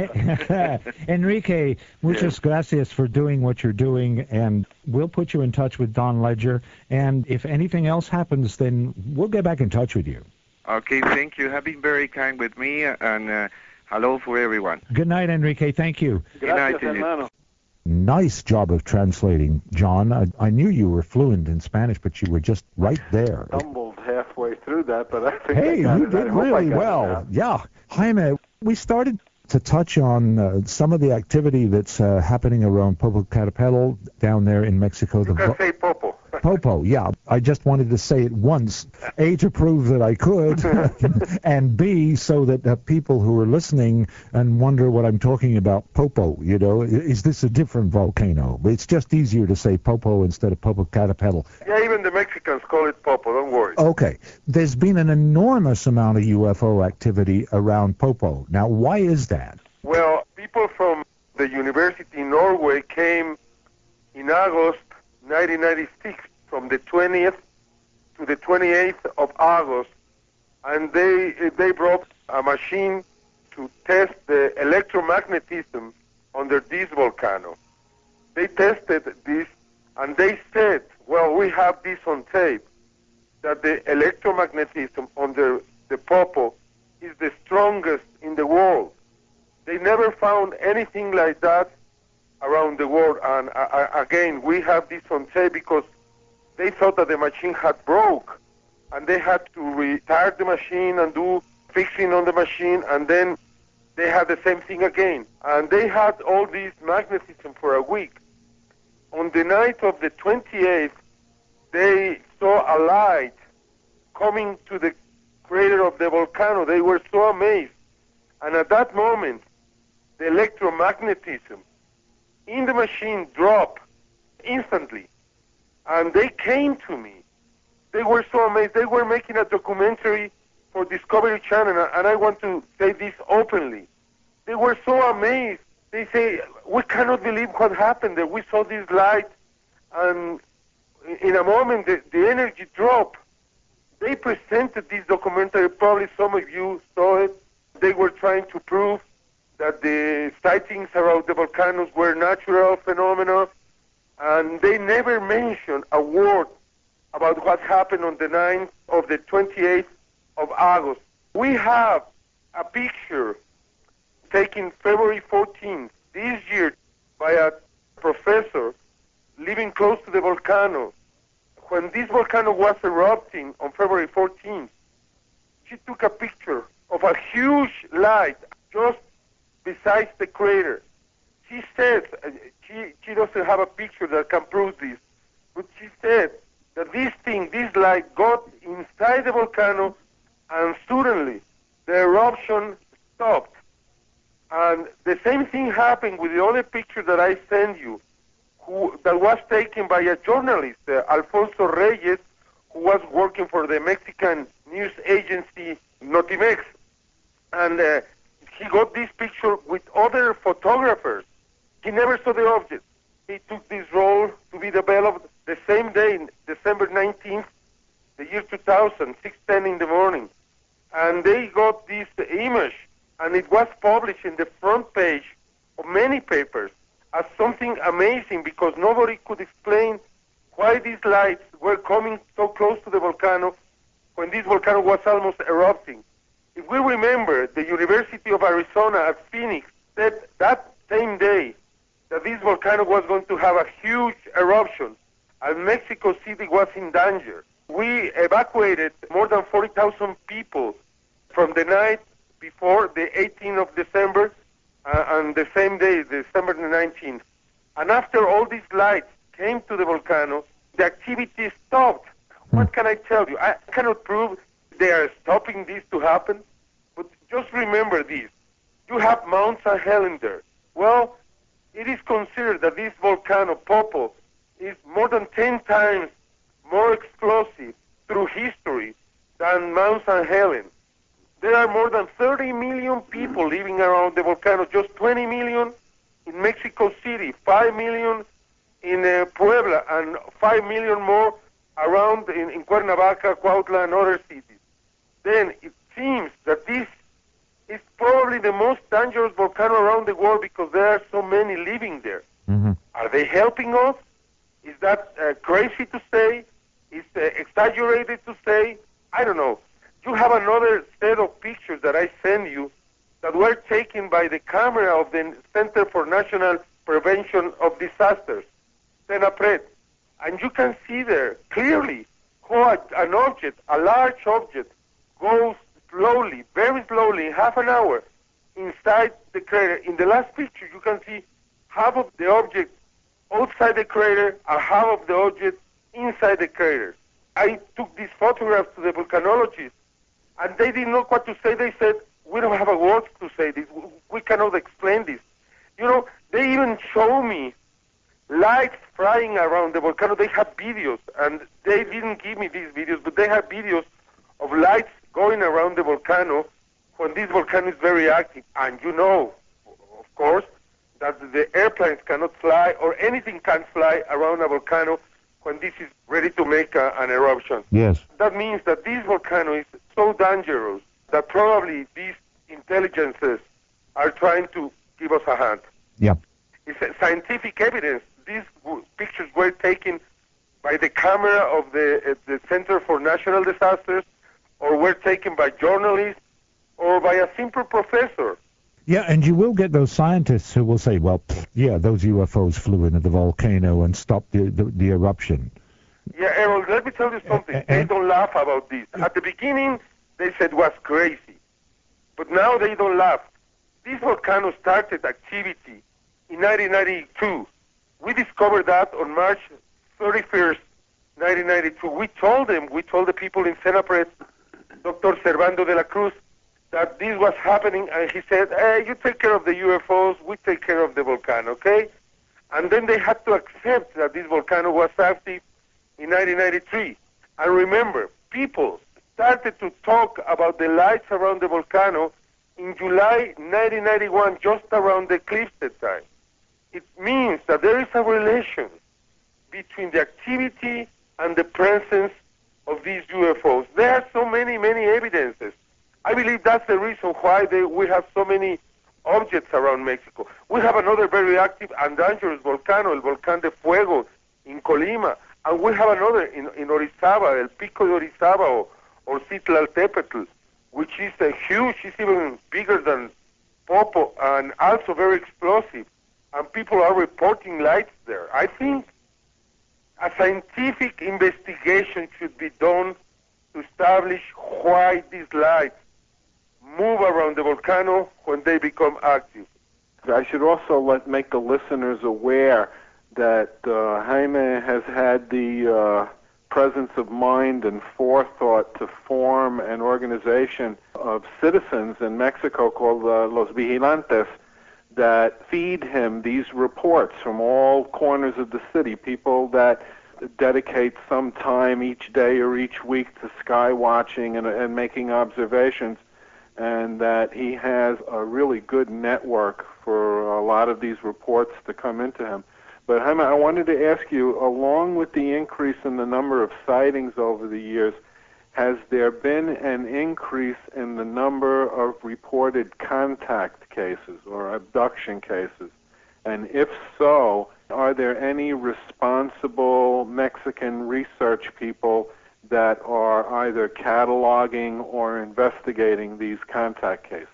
Eh, Enrique, muchas gracias for doing what you're doing, and we'll put you in touch with Don Ledger. And if anything else happens, then we'll get back in touch with you. Okay, thank you. You have been very kind with me, and uh, hello for everyone. Good night, Enrique. Thank you. Good night Gracias, to you. hermano. Nice job of translating, John. I, I knew you were fluent in Spanish, but you were just right there. Stumbled halfway through that, but I think Hey, I got you it. did I hope I really got it well. now. Yeah. Jaime, we started to touch on uh, some of the activity that's uh, happening around Popocatépetl down there in Mexico. You The can vo- say Popo. Popo, yeah. I just wanted to say it once, A, to prove that I could, and B, so that uh, people who are listening and wonder what I'm talking about, Popo, you know, i- is this a different volcano? It's just easier to say Popo instead of Popocatépetl. Yeah, even the Mexicans call it Popo, don't worry. Okay, there's been an enormous amount of U F O activity around Popo. Now, why is that? Well, people from the university in Norway came in August nineteen ninety-six, from the twentieth to the twenty-eighth of August, and they they brought a machine to test the electromagnetism under this volcano. They tested this, and they said, well, we have this on tape, that the electromagnetism under the Popo is the strongest in the world. They never found anything like that around the world. And uh, uh, again, we have this on tape because they thought that the machine had broke, and they had to retire the machine and do fixing on the machine, and then they had the same thing again. And they had all this magnetism for a week. On the night of the twenty-eighth, they saw a light coming to the crater of the volcano. They were so amazed. And at that moment, the electromagnetism in the machine dropped instantly. And they came to me. They were so amazed. They were making a documentary for Discovery Channel, and I want to say this openly. They were so amazed. They say, we cannot believe what happened there. We saw this light, and in a moment, the, the energy dropped. They presented this documentary, probably some of you saw it. They were trying to prove that the sightings around the volcanoes were natural phenomena, and they never mentioned a word about what happened on the ninth of the twenty-eighth of August. We have a picture taken February fourteenth this year by a professor living close to the volcano. When this volcano was erupting on February fourteenth, she took a picture of a huge light just beside the crater. She said, she, she doesn't have a picture that can prove this, but she said that this thing, this light, got inside the volcano, and suddenly the eruption stopped. And the same thing happened with the other picture that I sent you, who that was taken by a journalist, uh, Alfonso Reyes, who was working for the Mexican news agency Notimex. And uh, he got this picture with other photographers. He never saw the object. He took this role to be developed the same day, December nineteenth, the year two thousand, six ten in the morning. And they got this image, and it was published in the front page of many papers as something amazing, because nobody could explain why these lights were coming so close to the volcano when this volcano was almost erupting. If we remember, the University of Arizona at Phoenix said that same day that this volcano was going to have a huge eruption, and Mexico City was in danger. We evacuated more than forty thousand people from the night before the eighteenth of December, uh, and the same day, December the nineteenth. And after all these lights came to the volcano, the activity stopped. What can I tell you? I cannot prove they are stopping this to happen, but just remember this. You have Mount Saint Helens there. Well, it is considered that this volcano, Popo, is more than ten times more explosive through history than Mount Saint Helens. There are more than thirty million people living around the volcano, just twenty million in Mexico City, five million in uh, Puebla, and five million more around in, in Cuernavaca, Cuautla, and other cities. Then it seems that this is probably the most dangerous volcano around the world because there are so many living there. Mm-hmm. Are they helping us? Is that uh, crazy to say? Is uh, exaggerated to say? I don't know. You have another set of pictures that I sent you that were taken by the camera of the Center for National Prevention of Disasters, CENAPRED. And you can see there clearly how an object, a large object, goes slowly, very slowly, in half an hour inside the crater. In the last picture, you can see half of the object outside the crater and half of the object inside the crater. I took these photographs to the volcanologists, and they didn't know what to say. They said, we don't have a word to say this. We cannot explain this. You know, they even show me lights flying around the volcano. They have videos, and they didn't give me these videos, but they have videos of lights going around the volcano when this volcano is very active. And you know, of course, that the airplanes cannot fly or anything can fly around a volcano when this is ready to make a, an eruption. Yes. That means that this volcano is so dangerous that probably these intelligences are trying to give us a hand. Yeah. It's a scientific evidence. These w- pictures were taken by the camera of the, uh, the Center for National Disasters, or were taken by journalists, or by a simple professor. Yeah, and you will get those scientists who will say, well, pfft, yeah, those U F Os flew into the volcano and stopped the, the, the eruption. Yeah, Errol, let me tell you something. Uh, uh, they don't laugh about this. At the beginning, they said it was crazy. But now they don't laugh. This volcano started activity in nineteen ninety-two. We discovered that on March thirty-first, nineteen ninety-two. We told them, we told the people in CENAPRED, Doctor Servando de la Cruz, that this was happening, and he said, hey, you take care of the U F Os, we take care of the volcano, okay? And then they had to accept that this volcano was active in nineteen ninety-three. And remember, people started to talk about the lights around the volcano in July nineteen ninety-one, just around the eclipse time. It means that there is a relation between the activity and the presence of these U F Os. There are so many, many evidences. I believe that's the reason why they, we have so many objects around Mexico. We have another very active and dangerous volcano, El Volcán de Fuego, in Colima, and we have another in, in Orizaba, El Pico de Orizaba, or, or Citlaltépetl, which is a huge, it's even bigger than Popo, and also very explosive. And people are reporting lights there. I think a scientific investigation should be done to establish why these lights move around the volcano when they become active. I should also let make the listeners aware that uh, Jaime has had the uh, presence of mind and forethought to form an organization of citizens in Mexico called uh, Los Vigilantes that feed him these reports from all corners of the city, people that dedicate some time each day or each week to sky watching and, and making observations, and that he has a really good network for a lot of these reports to come into him. But Jaime, I wanted to ask you, along with the increase in the number of sightings over the years, has there been an increase in the number of reported contact cases or abduction cases? And if so, are there any responsible Mexican research people that are either cataloging or investigating these contact cases?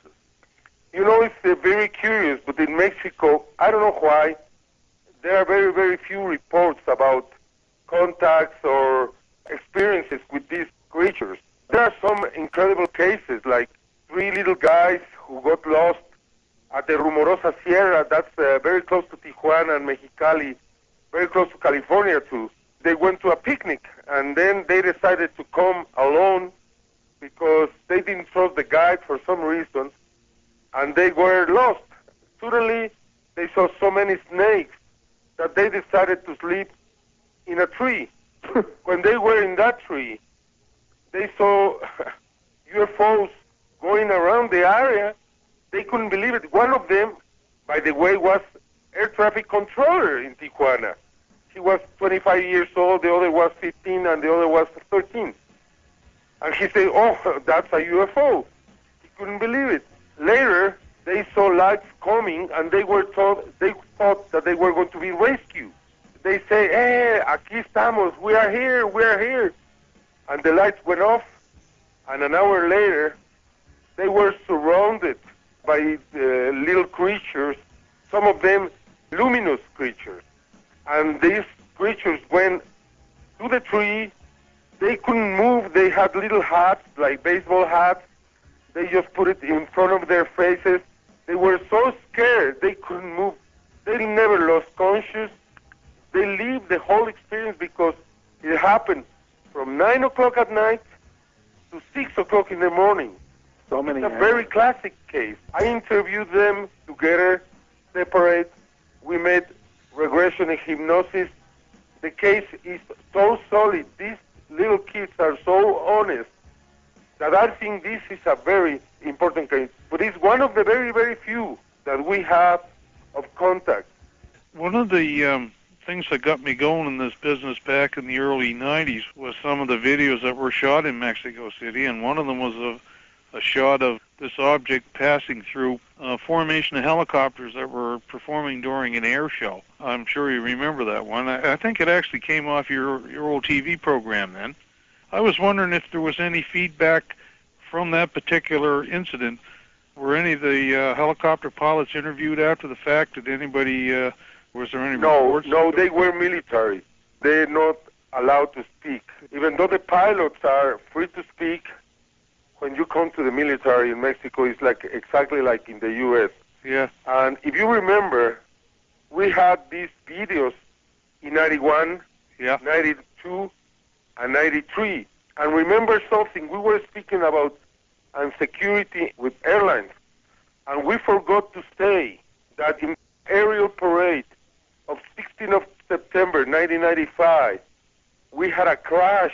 You know, it's uh, very curious, but in Mexico, I don't know why, there are very, very few reports about contacts or experiences with these creatures. There are some incredible cases, like three little guys who got lost at the Rumorosa Sierra, that's uh, very close to Tijuana and Mexicali, very close to California too. They went to a picnic, and then they decided to come alone because they didn't trust the guide for some reason, and they were lost. Suddenly, they saw so many snakes that they decided to sleep in a tree. When they were in that tree, they saw U F Os going around the area. They couldn't believe it. One of them, by the way, was air traffic controller in Tijuana. He was twenty-five years old, the other was fifteen, and the other was thirteen. And he said, oh, that's a U F O. He couldn't believe it. Later, they saw lights coming, and they were told, they thought that they were going to be rescued. They say, hey, aquí estamos, we are here, we are here. And the lights went off, and an hour later, they were surrounded by uh, little creatures, some of them luminous creatures. And these creatures went to the tree. They couldn't move. They had little hats, like baseball hats. They just put it in front of their faces. They were so scared they couldn't move. They never lost conscious. They lived the whole experience because it happened from nine o'clock at night to six o'clock in the morning. So many. It's a very classic case. I interviewed them together, separate. We made regression and hypnosis. The case is so solid. These little kids are so honest that I think this is a very important case. But it's one of the very, very few that we have of contact. One of the um, things that got me going in this business back in the early nineties was some of the videos that were shot in Mexico City, and one of them was a, a shot of this object passing through a formation of helicopters that were performing during an air show. I'm sure you remember that one. I, I think it actually came off your, your old T V program then. I was wondering if there was any feedback from that particular incident. Were any of the uh, helicopter pilots interviewed after the fact? Did anybody, uh, was there any No, reports? no, they were military. They're not allowed to speak. Even though the pilots are free to speak, when you come to the military in Mexico, it's like exactly like in the U S. Yeah. And if you remember, we had these videos in ninety-one, yeah. ninety-two, and ninety-three. And remember something, we were speaking about and security with airlines, and we forgot to say that in aerial parade of sixteenth of September nineteen ninety-five, we had a crash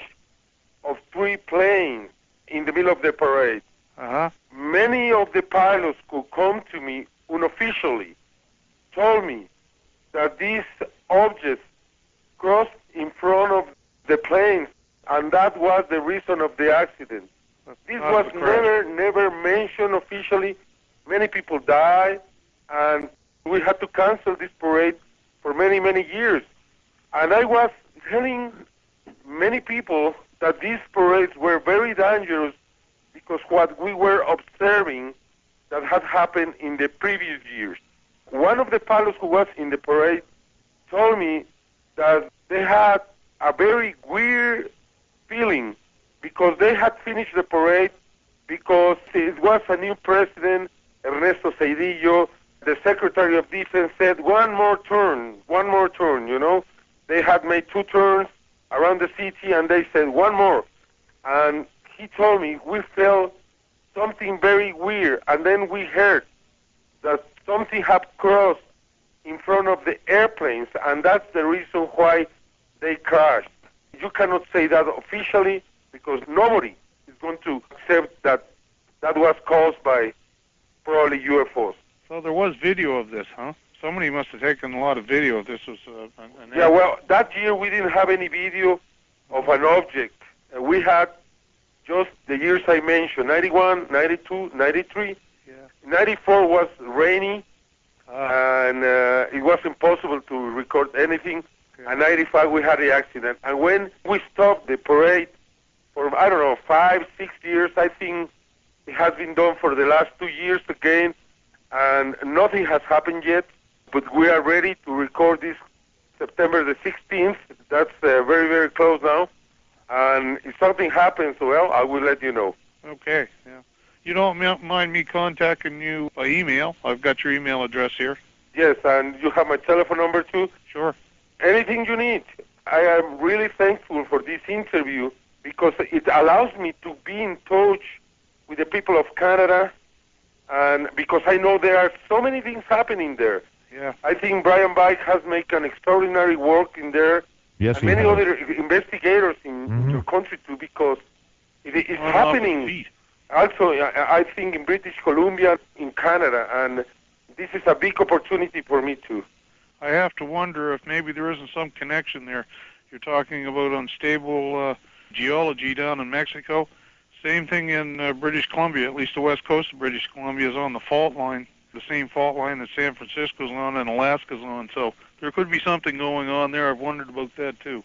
of three planes in the middle of the parade. Uh-huh. Many of the pilots who come to me unofficially told me that these objects crossed in front of the planes, and that was the reason of the accident. This was never, never mentioned officially. Many people died, and we had to cancel this parade for many, many years. And I was telling many people that these parades were very dangerous because what we were observing that had happened in the previous years. One of the pilots who was in the parade told me that they had a very weird feeling because they had finished the parade because it was a new president, Ernesto Zedillo. The Secretary of Defense said, one more turn, one more turn, you know. They had made two turns around the city, and they said, one more. And he told me, we felt something very weird, and then we heard that something had crossed in front of the airplanes, and that's the reason why they crashed. You cannot say that officially, because nobody is going to accept that that was caused by probably U F Os. So there was video of this, huh? Somebody must have taken a lot of video if this was uh, an Yeah, well, that year we didn't have any video of an object. Uh, we had just the years I mentioned, ninety-one, ninety-two, ninety-three. Yeah. ninety-four was rainy, Ah. and uh, it was impossible to record anything. Okay. And ninety-five we had the accident. And when we stopped the parade for, I don't know, five, six years, I think it has been done for the last two years again, and nothing has happened yet. But we are ready to record this September the sixteenth. That's uh, very, very close now. And if something happens, well, I will let you know. Okay, yeah. You don't m- mind me contacting you by email? I've got your email address here. Yes, and you have my telephone number too. Sure. Anything you need. I am really thankful for this interview because it allows me to be in touch with the people of Canada, and because I know there are so many things happening there. Yeah. I think Brian Bike has made an extraordinary work in there. Yes, and many has. other investigators in Mhm. your country too, because it is On happening. off the feet. Also, I, I think in British Columbia, in Canada, and this is a big opportunity for me too. I have to wonder if maybe there isn't some connection there. You're talking about unstable uh, geology down in Mexico. Same thing in uh, British Columbia, at least the west coast of British Columbia is on the fault line, the same fault line that San Francisco's on and Alaska's on. So there could be something going on there. I've wondered about that too.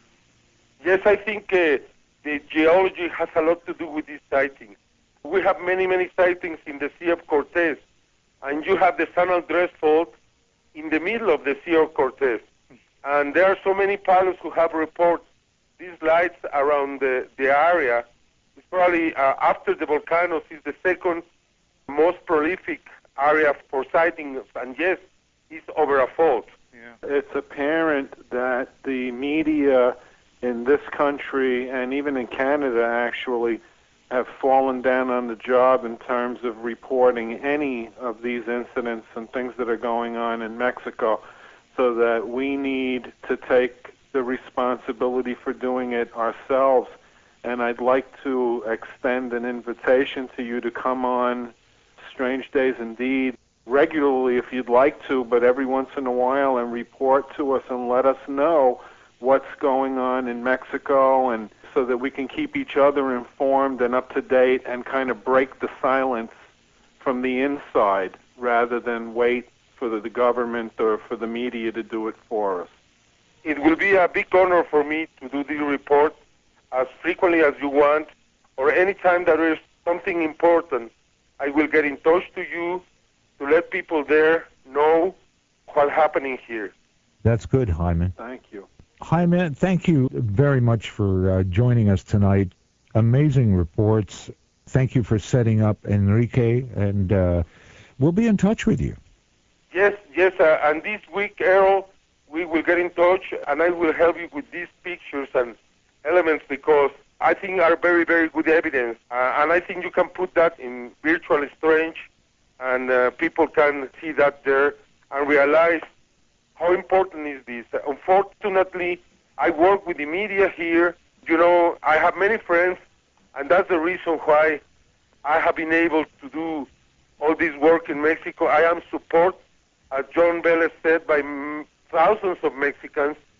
Yes, I think uh, the geology has a lot to do with these sightings. We have many, many sightings in the Sea of Cortez, and you have the San Andres Fault in the middle of the Sea of Cortez. And there are so many pilots who have reported these lights around the, the area. It's probably, uh, after the volcanoes, is the second most prolific area for sightings, and yes, it's over a fault. Yeah. It's apparent that the media in this country and even in Canada actually have fallen down on the job in terms of reporting any of these incidents and things that are going on in Mexico, so that we need to take the responsibility for doing it ourselves. And I'd like to extend an invitation to you to come on Strange Days Indeed regularly if you'd like to, but every once in a while, and report to us and let us know what's going on in Mexico, and so that we can keep each other informed and up to date and kind of break the silence from the inside rather than wait for the, the government or for the media to do it for us. It will be a big honor for me to do this report as frequently as you want, or any time that there is something important. I will get in touch to you to let people there know what's happening here. That's good, Jaime. Thank you. Jaime, thank you very much for uh, joining us tonight. Amazing reports. Thank you for setting up Enrique, and uh, we'll be in touch with you. Yes, yes, uh, and this week, Errol, we will get in touch, and I will help you with these pictures and elements, because I think are very, very good evidence, uh, and I think you can put that in Virtually Strange, and uh, people can see that there and realize how important is this. Unfortunately, I work with the media here. You know, I have many friends, and that's the reason why I have been able to do all this work in Mexico. I am supported, as John Vélez said, by m- thousands of Mexicans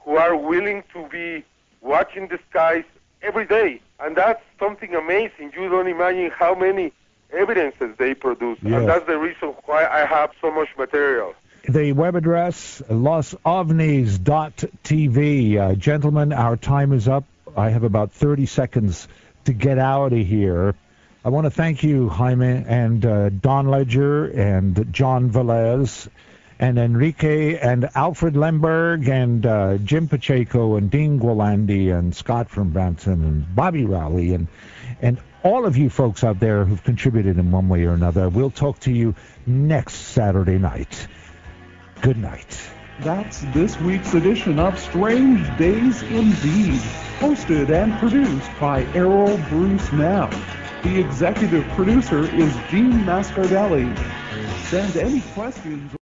who are willing to be watching the skies every day. And that's something amazing. You don't imagine how many evidences they produce. Yes. And that's the reason why I have so much material. The web address, los ovnis dot t v. Uh, gentlemen, our time is up. I have about thirty seconds to get out of here. I want to thank you, Jaime, and uh, Don Ledger, and John Velez, and Enrique, and Alfred Lemberg, and uh, Jim Pacheco, and Dean Gwalandi, and Scott from Brampton, and Bobby Rowley, and and all of you folks out there who've contributed in one way or another. We'll talk to you next Saturday night. Good night. That's this week's edition of Strange Days Indeed, hosted and produced by Errol Bruce Knapp. The executive producer is Gene Mascardelli. Send any questions